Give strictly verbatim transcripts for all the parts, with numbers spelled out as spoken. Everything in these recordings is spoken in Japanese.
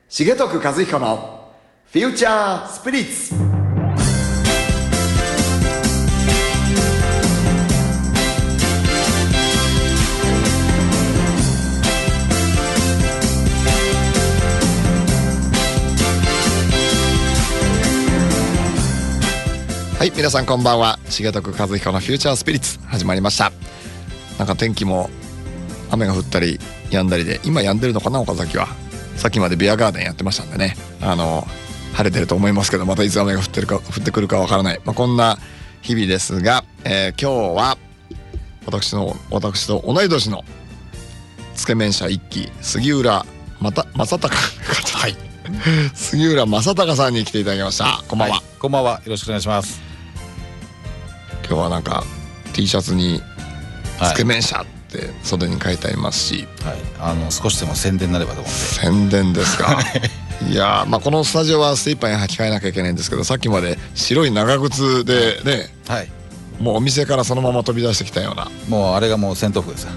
重徳和彦のフューチャースピリッツ。はい、皆さんこんばんは。重徳和彦のフューチャースピリッツ始まりました。なんか天気も雨が降ったり止んだりで、今止んでるのかな、岡崎は。さっきまでビアガーデンやってましたんでね、あの晴れてると思いますけど、またいつ雨が降ってるか降ってくるかわからない、まあ、こんな日々ですが、えー、今日は私の私と同い年のつけ麺社一期杉浦また正隆はい杉浦正隆さんに来ていただきました。こんばんは、はい、 こんばんは、よろしくお願いします。 今日はなんか T シャツにつけ麺社って袖に書いてありますし、 はい、あの少しでも宣伝になればと思って。 宣伝ですかいや、まあ、このスタジオは精一杯履き替えなきゃいけないんですけど、さっきまで白い長靴でね、はい、もうお店からそのまま飛び出してきたような、 もうあれがもう戦闘服ですよ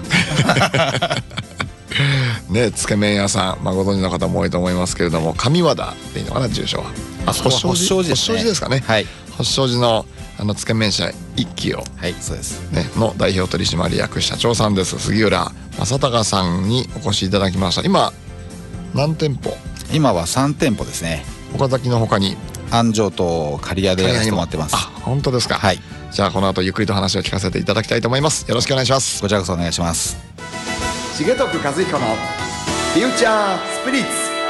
ね、つけ麺屋さん、まあ、ご存知の方も多いと思いますけれども、上和田っていうのかな、住所は。あ、保証寺ですかね。はい、保証寺のあのつけ麺社一期を、 はい、そうです、 ね、の代表取締役社長さんです杉浦正隆さんにお越しいただきました。今何店舗？ 今はさん店舗ですね。 岡崎の他に安城と刈谷でやらせてもらってます。 あ、本当ですか。はい、じゃあこの後ゆっくりと話を聞かせていただきたいと思います。よろしくお願いします。 こちらこそお願いします。 重徳和彦のフューチャースピリッ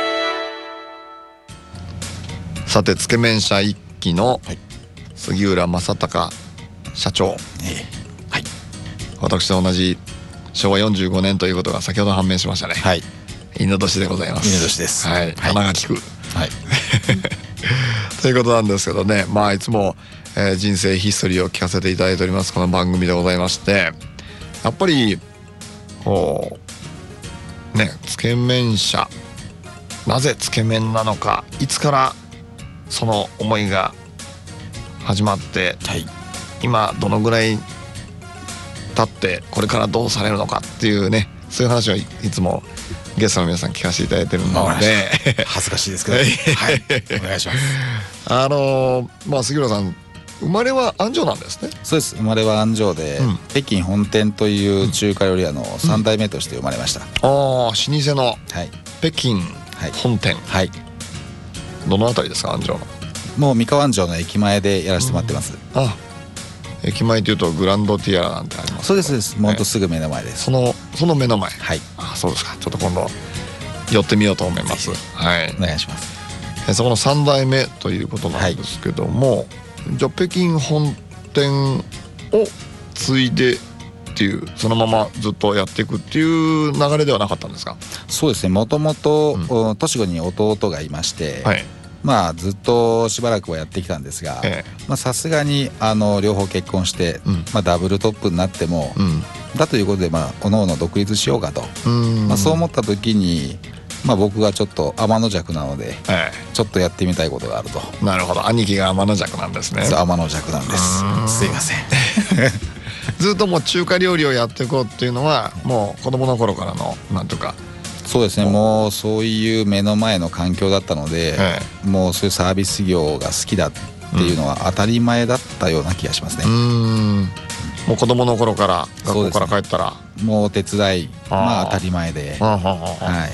ツ。さて、つけ麺社一期の杉浦正隆社長、えーはい、私と同じしょうわよんじゅうごねんということが先ほど判明しましたね。はい、犬年でございます。 犬年です。 はい、鼻が利く、はい、ということなんですけどね、まあいつも、えー、人生ヒストリーを聞かせていただいておりますこの番組でございまして、やっぱりこうね、つけ麺社、なぜつけ麺なのか、いつからその思いが始まって、はい、今どのぐらい経ってこれからどうされるのかっていうね、そういう話をいつもゲストの皆さん聞かせていただいてるので恥ずかしいですけどはいお願いします。 あのー、まあ杉浦さん、生まれは安城なんですね。 そうです、生まれは安城で、うん、北京本店という中華料理屋のさん代目として生まれました。うん、ああ、老舗の北京本店、はいはい、どのあたりですか、安城の。もう三河安城の駅前でやらせてもらってます。 うん、あ、駅前というとグランドティアラなんてありますか。 そうですそうです、もうほんとすぐ目の前です。 そのその目の前。はい。 あ、 そうですか。ちょっと今度寄ってみようと思います。はい。 お願いします。 え、そこのさん代目ということなんですけども、はい、じゃあ北京本店を継いでっていう、そのままずっとやっていくっていう流れではなかったんですか。 そうですね、もともと年子に弟がいまして、はい、まあずっとしばらくはやってきたんですが、さすがにあの両方結婚して、うん、まあ、ダブルトップになっても、うん、だということで、まあ、おのおの独立しようかと、まあ、そう思った時に、まあ、僕がちょっと天の弱なので、ええ、ちょっとやってみたいことがあると。 なるほど、兄貴が天の弱なんですね。 天の弱なんです。すいませんずっともう中華料理をやっていこうっていうのはもう子供の頃からのなんとか。 そうですね、もうそういう目の前の環境だったので、ええ、もうそういうサービス業が好きだっていうのは当たり前だったような気がしますね。うーん、もう子供の頃から学校から帰ったら、 ね、もうお手伝い、まあ当たり前で、はい、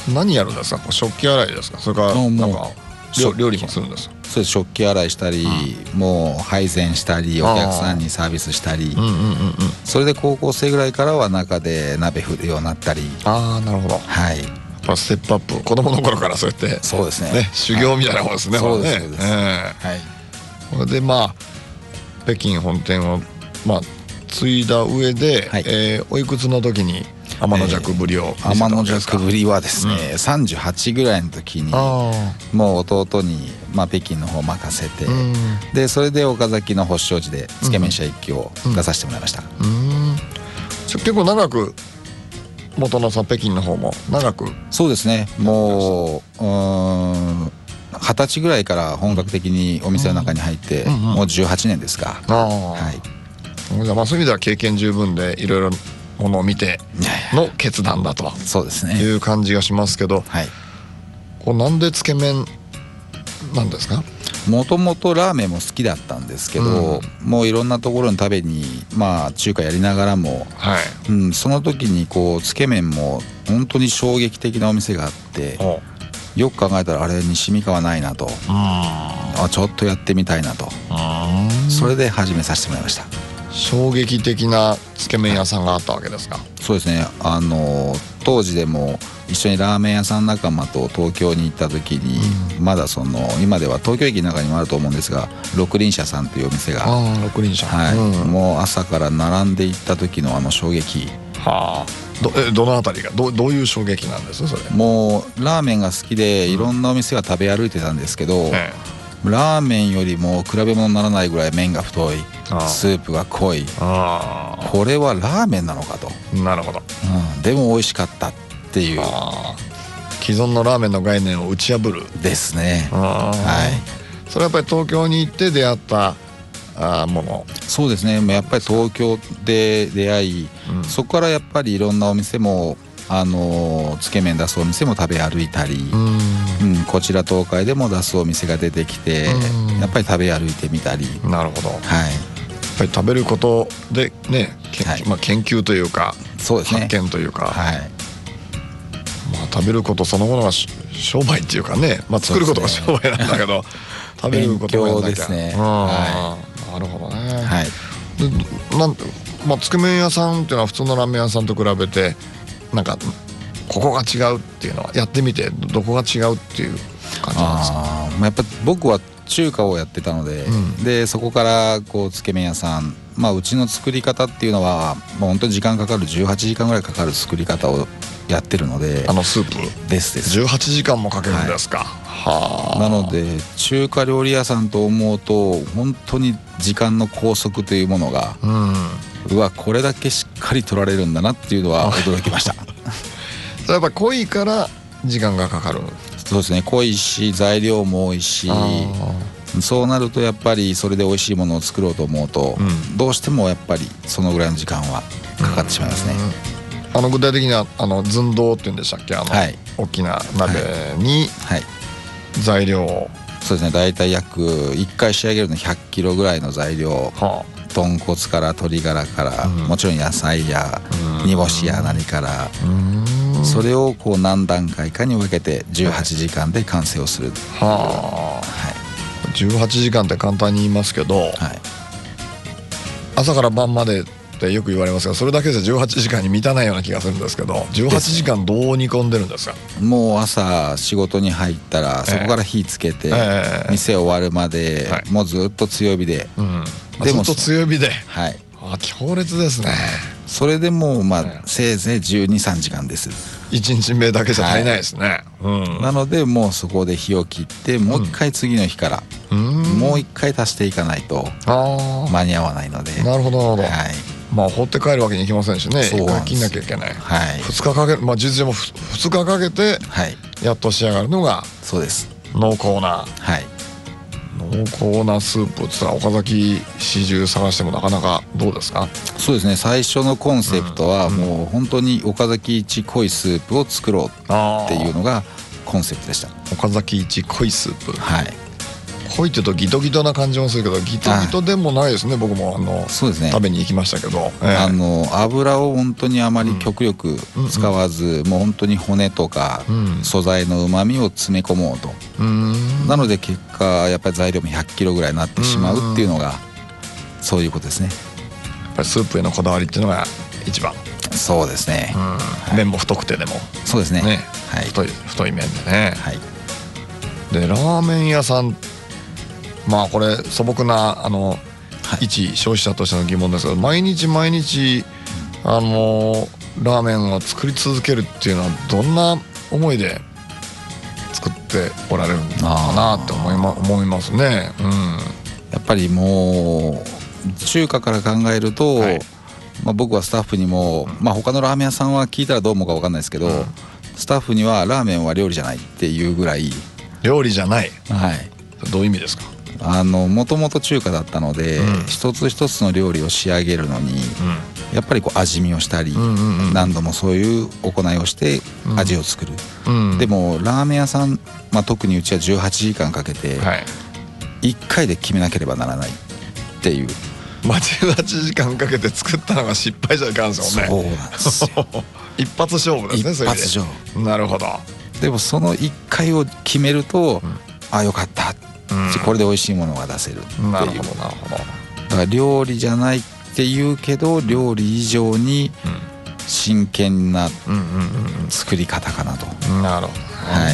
何やるんですか。食器洗いですか、それからなんか料理もするんですか。 そうです、食器洗いしたり、うん、もう配膳したり、お客さんにサービスしたり、それで高校生ぐらいからは中で鍋振るようになったり。 ああ、なるほど。はい、やっぱステップアップ、子供の頃からそうやって、 そうですね、 ね、修行みたいなものですね。 そうですそうです。はい。 で、まあ北京本店をまあ継いだ上で、はい、えー、おいくつの時に天の弱ぶりを見せたわけですか。 天の弱ぶりはですね、うん、さんじゅうはちぐらいの時にもう弟に、まあ、北京の方を任せて、うん、でそれで岡崎の保証寺でつけ麺社一期を出させてもらいました。うん、うん、 結構長く元のさ北京の方も長く。 そうですね、もう二十歳ぐらいから本格的にお店の中に入って、うんうんうん、もうじゅうはちねんですか。あ、はい、 まあそういう意味では経験十分でいろいろものを見ての決断だという感じがしますけど、はい、 これなんでつけ麺なんですか？ もともとラーメンも好きだったんですけど、うん、もういろんなところに食べに、まあ、中華やりながらも、はい、うん、その時にこうつけ麺も本当に衝撃的なお店があって、よく考えたらあれ西三河ないなと、あちょっとやってみたいなと、それで始めさせてもらいました。 衝撃的なつけ麺屋さんがあったわけですか？ そうですね。あの当時でも一緒にラーメン屋さん仲間と東京に行った時に、うん、まだその今では東京駅の中にもあると思うんですが、六輪車さんというお店が、 あ六輪車、 はい、うん、もう朝から並んで行った時のあの衝撃、 はあ、ど, えどのあたりが ど, どういう衝撃なんですそれ？ もうラーメンが好きでいろんなお店は食べ歩いてたんですけど、うん、ラーメンよりも比べ物にならないぐらい麺が太い、スープが濃い、あこれはラーメンなのかと。 なるほど、 うん、でも美味しかったっていう、 あ既存のラーメンの概念を打ち破るですね。 あ、はい、それはやっぱり東京に行って出会ったあもの？ そうですね。やっぱり東京で出会い、うん、そこからやっぱりいろんなお店もあのつけ麺出すお店も食べ歩いたり、うん、うん、こちら東海でも出すお店が出てきて、うん、やっぱり食べ歩いてみたり。 なるほど、はい、 やっぱり食べることでね、はい、まあ、研究というか、 そうですね、 発見というか、 はい、 まあ、食べることそのものが商売っていうかね、まあ、作ることが商売なんだけど、食べることをやんなきゃ。 勉強ですね、 はい、なるほどね、 はい、 でなんて、まあ、つけ麺屋さんっていうのは普通のラーメン屋さんと比べてなんかここが違うっていうのはやってみてどこが違うっていう感じなんですか？ あ、まあ、やっぱ僕は中華をやってたので、うん、でそこからこうつけ麺屋さん、まあ、うちの作り方っていうのはもう本当に時間かかるじゅうはちじかんぐらいかかる作り方をやってるので、 あのスープですですじゅうはちじかんもかけるんですか？ はい、はなので中華料理屋さんと思うと本当に時間の拘束というものが、うん、うわこれだけしっかり取られるんだなっていうのは驚きましたそれやっぱ濃いから時間がかかる？ そうですね、濃いし材料も多いし、そうなるとやっぱりそれで美味しいものを作ろうと思うと、うん、どうしてもやっぱりそのぐらいの時間はかかってしまいますね。 あの具体的にはあの寸胴っていうんでしたっけ、あの、はい、大きな鍋に材料を、はいはい、そうですね、だいたい約いっかい仕上げるのひゃっキロぐらいの材料、はあ、豚骨から鶏ガラから、うん、もちろん野菜や煮干しや何から、それをこう何段階かに分けてじゅうはちじかんで完成をする。はあ、はい、 じゅうはちじかんって簡単に言いますけど、はい、朝から晩までってよく言われますが、それだけじゃじゅうはちじかんに満たないような気がするんですけど、じゅうはちじかんどう煮込んでるんですか？ もう朝仕事に入ったらそこから火つけて、えー、店終わるまで、はい、もうずっと強火で、うん、 でもずっと強火で、 はい、 あ強烈ですね。 それでもうまあせいぜいじゅうに、さんじかんです。 いちにちめだけじゃ足りないですね、 はい、うん、なのでもうそこで火を切ってもう一回次の日から、うん、もう一回足していかないと間に合わないので。 なるほどなるほど、はい、まあ放って帰るわけにいきませんしね、一回切んなきゃいけない、はい、ふつかかける、まあ事実上もふつかかけてやっと仕上がるのが、 そうです、 濃厚な、 はい、 濃厚なスープって言ったら岡崎市中探してもなかなかどうですか？ そうですね、最初のコンセプトはもう本当に岡崎一濃いスープを作ろうっていうのがコンセプトでした。 岡崎一濃いスープ、 はい、 濃いって言うとギトギトな感じもするけどギトギトでもないですね。僕もあのそうですね、食べに行きましたけど、 えー、あの油を本当にあまり極力使わず、うんうん、もう本当に骨とか素材のうまみを詰め込もうと、うん、なので結果やっぱり材料もひゃっキロぐらいになってしまうっていうのがそういうことですね。 やっぱりスープへのこだわりっていうのが一番。 そうですね、うん、 はい、麺も太くてでもそうですね、ね、 はい、太い太い麺でね、はい、でラーメン屋さん、まあこれ素朴なあの、はい、一消費者としての疑問ですけど、毎日毎日あのラーメンを作り続けるっていうのはどんな思いで作っておられるのかなって思いま、思いますね、うん、 やっぱりもう中華から考えると、はい、まあ、僕はスタッフにも、まあ、他のラーメン屋さんは聞いたらどう思うか分かんないですけど、うん、スタッフにはラーメンは料理じゃないっていうぐらい。 料理じゃない、 はい、 どういう意味ですか？ あのもともと中華だったので、うん、一つ一つの料理を仕上げるのに、 やっぱりこう味見をしたり、うんうんうん、何度もそういう行いをして味を作る、うんうん、でもラーメン屋さん、まあ、特にうちはじゅうはちじかんかけていっかいで決めなければならないっていう、 まあ、じゅうはちじかんかけて作ったのが失敗じゃいかんですよね。 そうなんですよ一発勝負ですね。 一発勝負。 なるほど。 でもそのいっかいを決めると、うん、ああよかった、うん、これで美味しいものが出せるっていう。 なるほどなるほど。 だから料理じゃないって言うけど料理以上に真剣な作り方かなと。 なるほど、はい、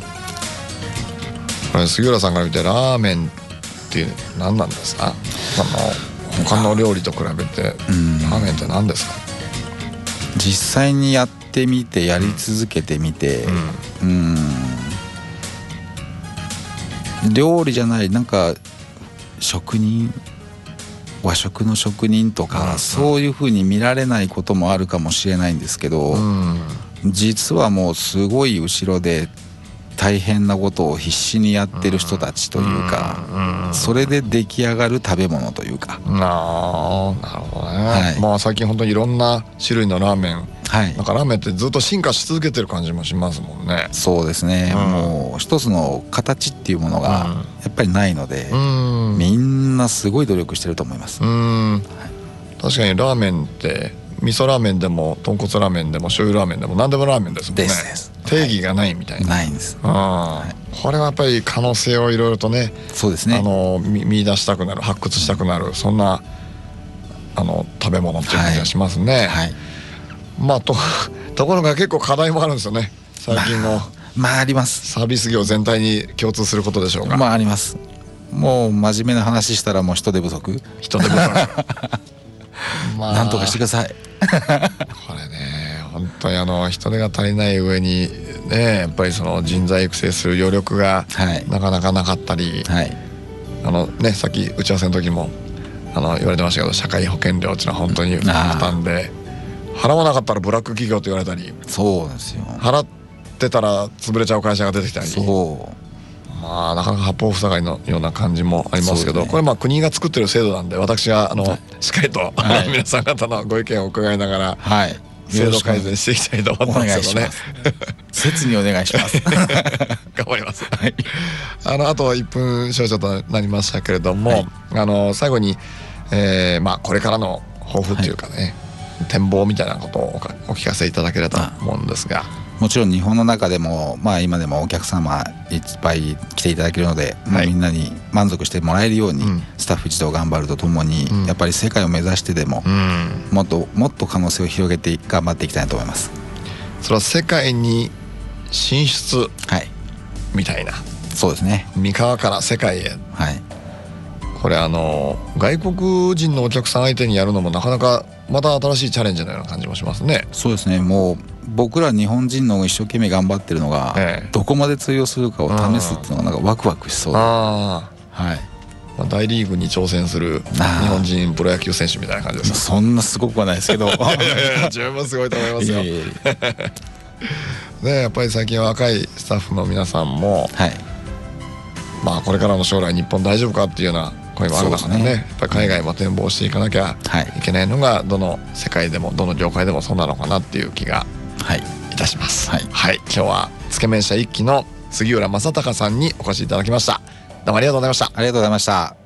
これ杉浦さんから見てラーメンって何なんですか？あの他の料理と比べてラーメンって何ですか？ 実際にやってみてやり続けてみて、うん、うん料理じゃないなんか職人和食の職人とか、うん、そういう風に見られないこともあるかもしれないんですけど、うん、実はもうすごい後ろで大変なことを必死にやってる人たちというか、うんうん、それで出来上がる食べ物というか。 あなるほどね、はい、まあ最近本当にいろんな種類のラーメン、はい、なんかラーメンってずっと進化し続けてる感じもしますもんね。 そうですね、うん、もう一つの形っていうものがやっぱりないので、うん、みんなすごい努力してると思います。うん、 はい、確かにラーメンって味噌ラーメンでも豚骨ラーメンでも醤油ラーメンでも何でもラーメンですもんね。 ですです。 定義がないみたいな、 はい、ないんです、 はい、これはやっぱり可能性をいろいろとね、 そうですね、 あの 見, 見出したくなる発掘したくなる、うん、そんなあの食べ物っていう感じがしますね、はいはい、まあ と, ところが結構課題もあるんですよね最近の、まあ、 まああります。 サービス業全体に共通することでしょうか。 まああります。もう真面目な話したらもう人手不足人手不足まあ、なんとかしてくださいこれね本当にあの人手が足りない上にねやっぱりその人材育成する余力がなかなかなかったり、はい、あのねさっき打ち合わせの時もあの言われてましたけど社会保険料っていうのは本当に負担で払わなかったらブラック企業と言われたり、 そうですよ、 払ってたら潰れちゃう会社が出てきたり、 そうまあなかなか八方塞がりのような感じもありますけど、ね、これまあ国が作ってる制度なんで私はあの、はい、しっかりと、はい、皆さん方のご意見を伺いながら、はい、制度改善していきたいと思ってますけどね。 切にお願いします頑張ります、はい、あのあといっぷん少々となりましたけれども、はい、あの最後に、えーまあ、これからの抱負っていうかね、はい、展望みたいなことをお聞かせいただければと思うんですが。 もちろん日本の中でも、まあ、今でもお客様いっぱい来ていただけるので、はい、みんなに満足してもらえるように、うん、スタッフ一同頑張るとともに、うん、やっぱり世界を目指してでも、うん、もっともっと可能性を広げて頑張っていきたいと思います。 それは世界に進出みたいな、はい、 そうですね、 三河から世界へ、はい、これあの外国人のお客さん相手にやるのもなかなかまた新しいチャレンジのような感じもしますね。 そうですね、もう僕ら日本人の一生懸命頑張ってるのが、ええ、どこまで通用するかを試すっていうのがなんかワクワクしそうで、あ、はい、 まあ、大リーグに挑戦する日本人プロ野球選手みたいな感じですか。 そんなすごくはないですけどいやいや十分すごいと思いますよ。ね、やっぱり最近若いスタッフの皆さんも、はい、まあこれからの将来日本大丈夫かっていうような声もある中でね、やっぱり海外も展望していかなきゃいけないのがどの世界でもどの業界でもそうなのかなっていう気がいたします。はい、はい、今日はつけ麺社一期の杉浦正孝さんにお越しいただきました。どうもありがとうございました。 ありがとうございました。